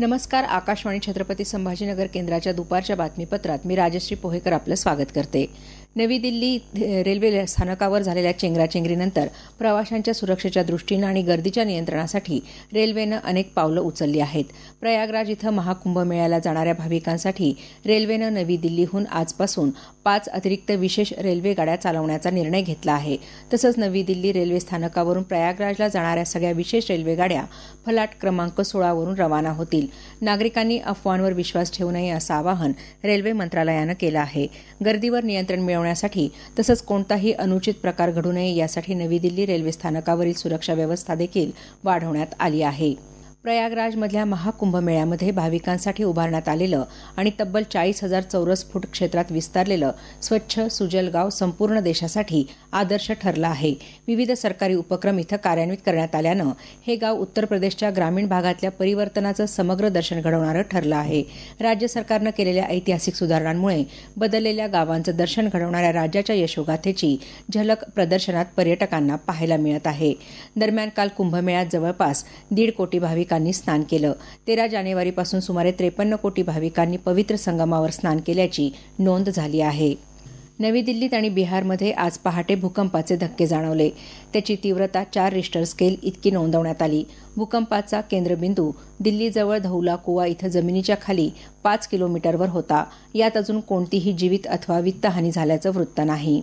नमस्कार. आकाशवाणी छत्रपती संभाजीनगर केंद्राच्या दुपारच्या बातमीपत्रात मी राजश्री पोहेकर आपलं स्वागत करते. नवी दिल्ली रेल्वे स्थानकावर झालेल्या चेंगराचेंगरीनंतर प्रवाशांच्या सुरक्षेच्या दृष्टीनं आणि गर्दीच्या नियंत्रणासाठी रेल्वेनं अनेक पावलं उचलली आहेत. प्रयागराज इथं महाकुंभमेळ्याला जाणाऱ्या भाविकांसाठी रेल्वेनं नवी दिल्लीहून आजपासून 5 अतिरिक्त विशेष रेल्वे गाड्या चालवण्याचा निर्णय घेतला आहे. तसंच नवी दिल्ली रेल्वे स्थानकावरून प्रयागराजला जाणाऱ्या सगळ्या विशेष रेल्वे गाड्या फलाट क्रमांक 16 वरून रवाना होतील. नागरिकांनी अफवांवर विश्वास ठेवू नये असं आवाहन रेल्वे मंत्रालयानं केलं आहे. गर्दीवर नियंत्रण मिळवण्यासाठी तसंच कोणताही अनुचित प्रकार घडू नये यासाठी नवी दिल्ली रेल्वे स्थानकावरील सुरक्षा व्यवस्था देखील वाढवण्यात आली आहे. प्रयागराजमधल्या महाकुंभमेळ्यामध्ये भाविकांसाठी उभारण्यात आलेलं आणि तब्बल 40,000 चौरस फूट क्षेत्रात विस्तारलेलं स्वच्छ सुजल गाव संपूर्ण देशासाठी आदर्श ठरलं आहे. विविध सरकारी उपक्रम इथं कार्यान्वित करण्यात आल्यानं हे गाव उत्तर प्रदेशच्या ग्रामीण भागातल्या परिवर्तनाचं समग्र दर्शन घडवणारं ठरलं आहे. राज्य सरकारनं केलेल्या ऐतिहासिक सुधारणांमुळे बदललेल्या गावांचं दर्शन घडवणाऱ्या राज्याच्या यशोगाथेची झलक प्रदर्शनात पर्यटकांना पाहायला मिळत आहे. दरम्यान काल कुंभमेळ्यात जवळपास 1.5 कोटी भाविकांनी स्नान केलं. 13 जानेवारीपासून सुमारे 53 कोटी भाविकांनी पवित्र संगमावर स्नान केल्याची नोंद झाली आहे. नवी दिल्लीत आणि बिहारमध्ये आज पहाटे भूकंपाचे धक्के जाणवले. त्याची तीव्रता 4 रिश्टर स्केल इतकी नोंदवण्यात आली. भूकंपाचा केंद्रबिंदू दिल्लीजवळ धौला कुवा इथं जमिनीच्या खाली 5 किलोमीटरवर होता. यात अजून कोणतीही जीवित अथवा वित्तहानी झाल्याचं वृत्त नाही.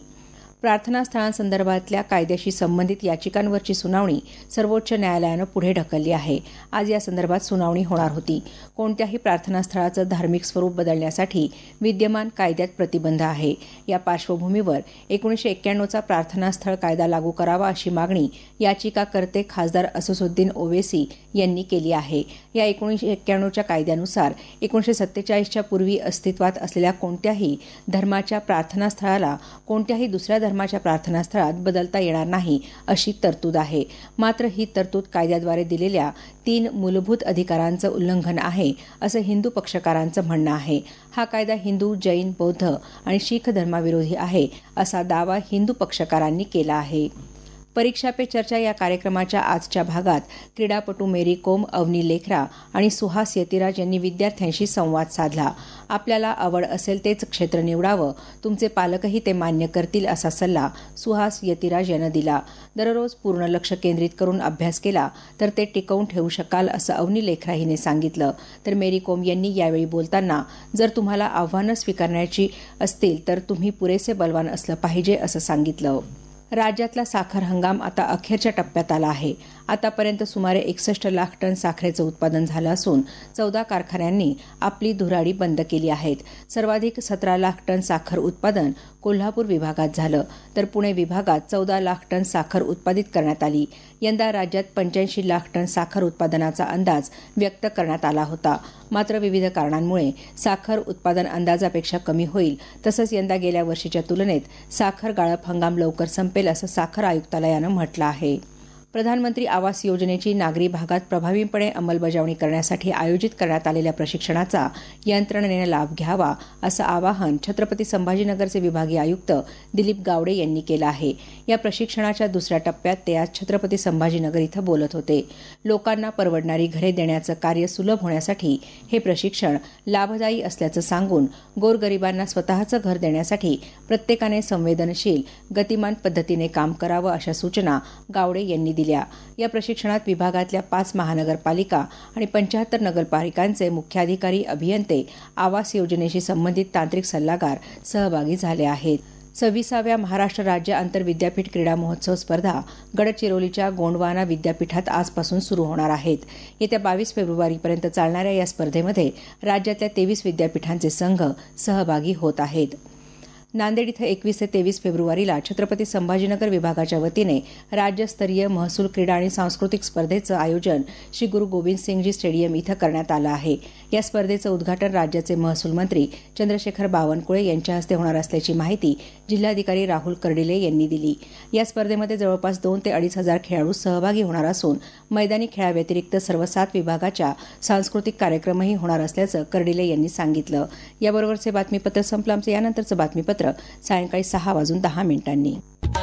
प्रार्थनास्थळांसंदर्भातल्या कायद्याशी संबंधित याचिकांवरची सुनावणी सर्वोच्च न्यायालयानं पुढे ढकलली आहे. आज या संदर्भात सुनावणी होणार होती. कोणत्याही प्रार्थनास्थळाचं धार्मिक स्वरूप बदलण्यासाठी विद्यमान कायद्यात प्रतिबंध आहे. या पार्श्वभूमीवर 1991चा प्रार्थनास्थळ कायदा लागू करावा अशी मागणी याचिकाकर्ते खासदार असदुद्दीन ओवेसी यांनी केली आहे. या 1991च्या कायद्यानुसार 1947च्या पूर्वी अस्तित्वात असलेल्या कोणत्याही धर्माच्या प्रार्थनास्थळाला कोणत्याही दुसऱ्या धर्माच्या प्रार्थनास्थळात बदलता येणार नाही अशी तरतूद आहे. मात्र ही तरतूद कायद्याद्वारे दिलेल्या 3 मूलभूत अधिकारांचं उल्लंघन आहे असं हिंदू पक्षकारांचं म्हणणं आहे. हा कायदा हिंदू, जैन, बौद्ध आणि शीख धर्माविरोधी आहे असा दावा हिंदू पक्षकारांनी केला आहे. परीक्षा पे चर्चा या कार्यक्रमाच्या आजच्या भागात क्रीडापटू मेरी कोम, अवनी लेखरा आणि सुहास यतिराज यांनी विद्यार्थ्यांशी संवाद साधला. आपल्याला आवड असेल तेच क्षेत्र निवडावं, तुमचे पालकही ते मान्य करतील असा सल्ला सुहास यतिराज यानं दिला. दररोज पूर्ण लक्ष केंद्रित करून अभ्यास केला तर ते टिकवून ठेवू शकाल असं अवनी लेखरा हिने सांगितलं. तर मेरी कोम यांनी यावेळी बोलताना जर तुम्हाला आव्हानं स्वीकारण्याची असतील तर तुम्ही पुरेसे बलवान असलं पाहिजे असं सांगितलं. राज्यातला साखर हंगाम आता अखेरच्या टप्प्यात आला आहे. आतापर्यंत सुमारे 61 लाख टन साखरेचं उत्पादन झालं असून 14 कारखान्यांनी आपली धुराडी बंद केली आहेत. सर्वाधिक 17 लाख टन साखर उत्पादन कोल्हापूर विभागात झालं तर पुणे विभागात 14 लाख टन साखर उत्पादित करण्यात आली. यंदा राज्यात 85 लाख टन साखर उत्पादनाचा अंदाज व्यक्त करण्यात आला होता. मात्र विविध कारणांमुळे साखर उत्पादन अंदाजापेक्षा कमी होईल. तसंच यंदा गेल्या वर्षीच्या तुलनेत साखर गाळप हंगाम लवकर संपेल असं साखर आयुक्तालयानं म्हटलं आहे. प्रधानमंत्री आवास योजनेची नागरी भागात प्रभावीपणे अंमलबजावणी करण्यासाठी आयोजित करण्यात आलेल्या प्रशिक्षणाचा यंत्रणेनं लाभ घ्यावा असं आवाहन छत्रपती संभाजीनगरचे विभागीय आयुक्त दिलीप गावडे यांनी केलं आहे. या प्रशिक्षणाच्या दुसऱ्या टप्प्यात ते आज छत्रपती संभाजीनगर इथं बोलत होते. लोकांना परवडणारी घरे देण्याचं कार्य सुलभ होण्यासाठी हे प्रशिक्षण लाभदायी असल्याचं सांगून गोरगरिबांना स्वतःचं घर देण्यासाठी प्रत्येकाने संवेदनशील, गतिमान पद्धतीने काम करावं अशा सूचना गावडे यांनी दिल्या. या प्रशिक्षणात विभागातल्या 5 महानगरपालिका आणि 75 नगरपालिकांचे मुख्याधिकारी, अभियंते, आवास योजनेशी संबंधित तांत्रिक सल्लागार सहभागी झाले आहेत. 26व्या महाराष्ट्र राज्य आंतरविद्यापीठ क्रीडा महोत्सव स्पर्धा गडचिरोलीच्या गोंडवाना विद्यापीठात आजपासून सुरू होणार आहेत. येत्या 22 फेब्रुवारीपर्यंत चालणाऱ्या या स्पर्धेमध्ये राज्यातल्या 23 विद्यापीठांचे संघ सहभागी होत आहेत. नांदेड इथं 21 ते 23 फेब्रुवारीला छत्रपती संभाजीनगर विभागाच्या वतीने राज्यस्तरीय महसूल क्रीडा आणि सांस्कृतिक स्पर्धेचं आयोजन श्री गुरु गोविंदसिंगजी स्टेडियम इथं करण्यात आलं आहे. या स्पर्धेचं उद्घाटन राज्याचे महसूल मंत्री चंद्रशेखर बावनकुळे यांच्या हस्ते होणार असल्याची माहिती जिल्हाधिकारी राहुल कर्डिले यांनी दिली. या स्पर्धेमध्ये जवळपास 2 ते 2.5 हजार खेळाडू सहभागी होणार असून मैदानी खेळाव्यतिरिक्त सर्व 7 विभागाच्या सांस्कृतिक कार्यक्रमही होणार असल्याचं कर्डिले यांनी सांगितलं. याबरोबरचे बातमीपत्र संपलं. आमचं यानंतरचं बातमीपत्र सायंकाळी 6:10 वाजून 10 मिनिटांनी.